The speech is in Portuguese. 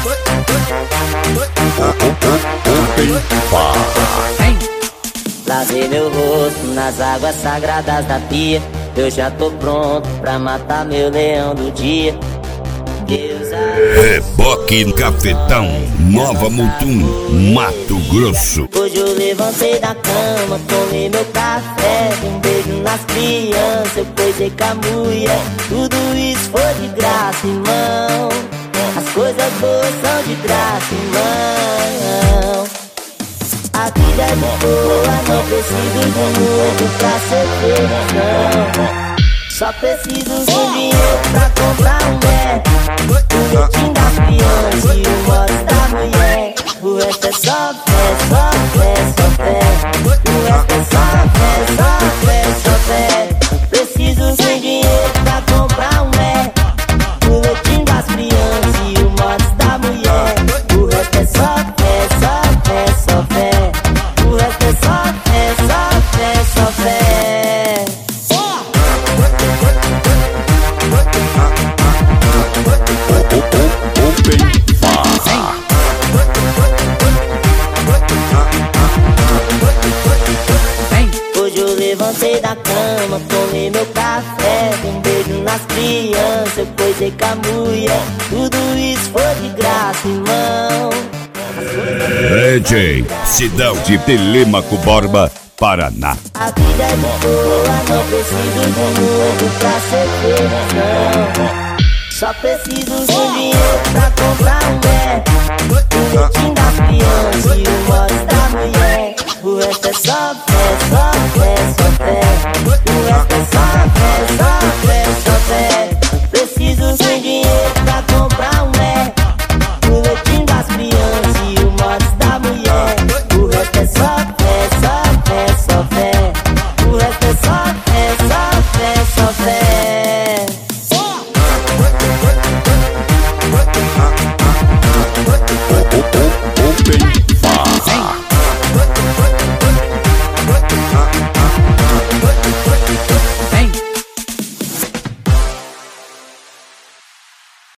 Lavei meu rosto nas águas sagradas da pia. Eu já tô pronto pra matar meu leão do dia. Reboque Cafetão, Nova Mutum, Mato Grosso. Hoje eu levantei da cama, tomei meu café, um beijo nas crianças, eu coisei com a mulher. Tudo isso foi de graça, irmão. As coisas boas são de graça, irmão. A vida é de boa, não preciso de muito pra ser feliz, não. Só preciso de dinheiro pra comprar um Mac, o leitinho das crianças e o mods da mulher. O resto é só fé, só fé, só fé. O resto é só fé, só fé, só fé. Preciso de dinheiro pra comprar um Mac, o leitinho das crianças e o mods da mulher. O resto é só fé, só fé, só fé. O resto é só fé, só fé, só fé. Hoje eu levantei da cama, tomei meu café, um beijo nas crianças, eu coisei com a mulher. Tudo isso foi de graça, irmão. DJ Cidade de Telêmaco Borba, Paraná. A vida é de boa, não preciso de muito pra ser feliz, não. Só preciso de dinheiro pra comprar um Mac, o leitinho das crianças e o mods da mulher. O resto é só